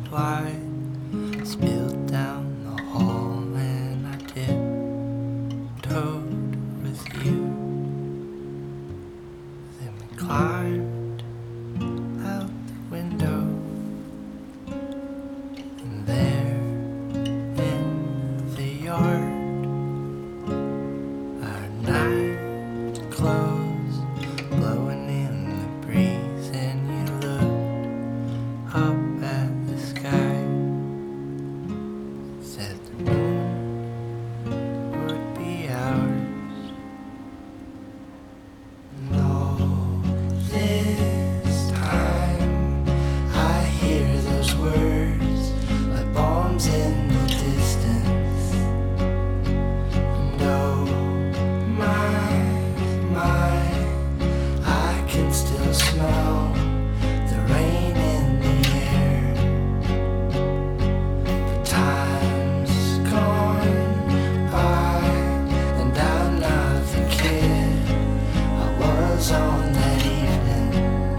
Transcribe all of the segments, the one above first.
wide, spilled down the hall, and I tiptoed with you. Then we climbed out the window, and there in the yard, our night clothes blowing in the breeze, and you looked up at the sky, said the moon would be ours. And all this time I hear those words like bombs in the distance. And oh my, I can still smell the rain in the air. But time's gone by, and I'm not the kid I was on that evening.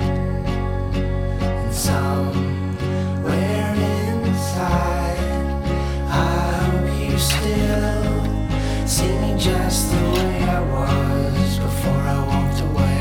And somewhere inside, I hope you still see me just the way I was before I walked away.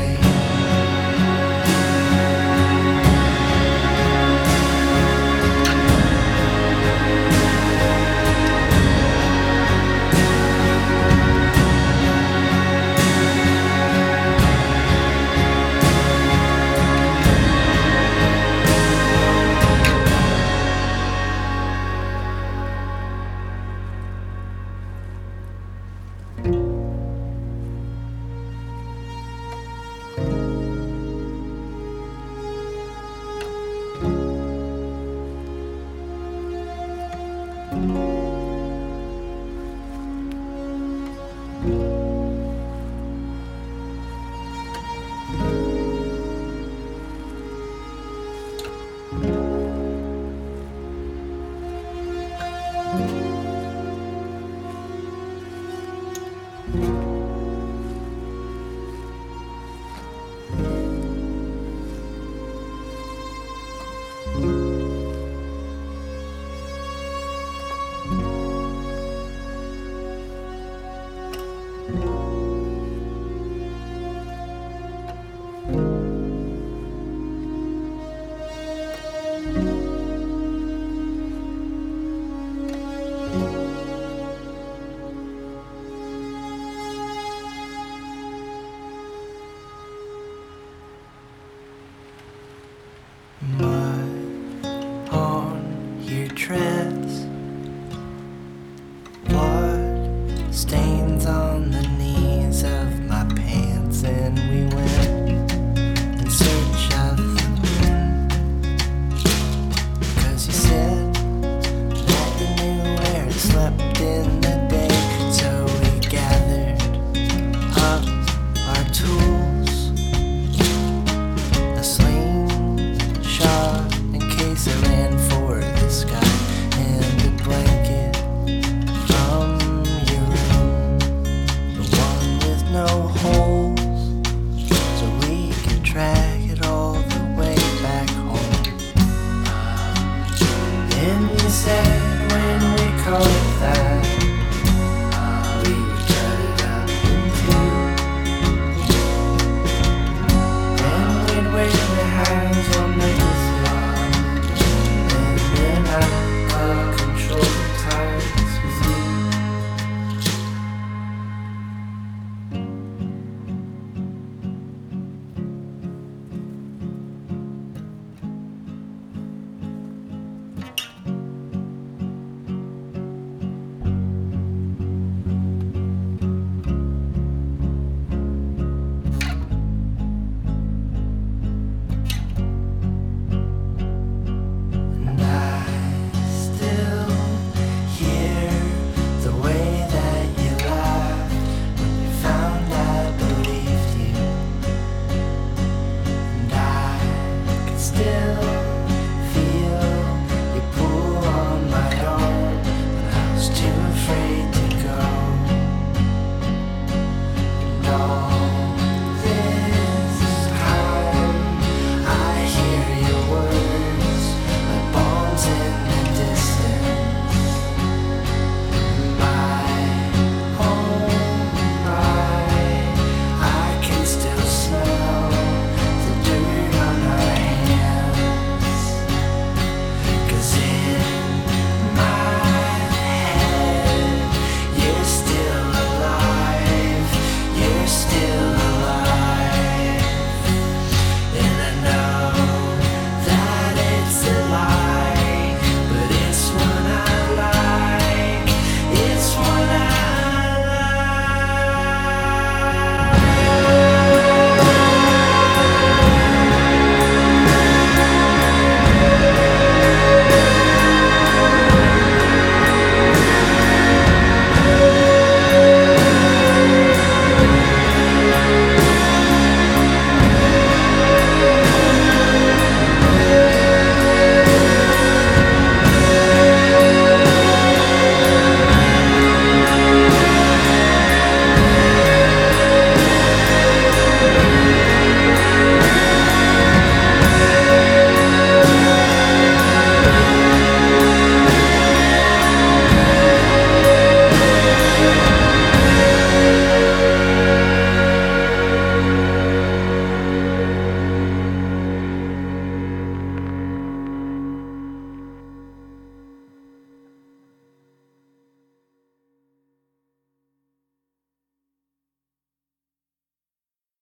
Mud on your dress, blood stains on the knees of my pants, and we went in search of the moon. 'Cause you said that you knew where it slept in the day, so we gathered up our tools, a slingshot in case I ran for the sky, and a blanket from your room, the one with no holes, so we could drag it all the way back home. And you said when we called it that,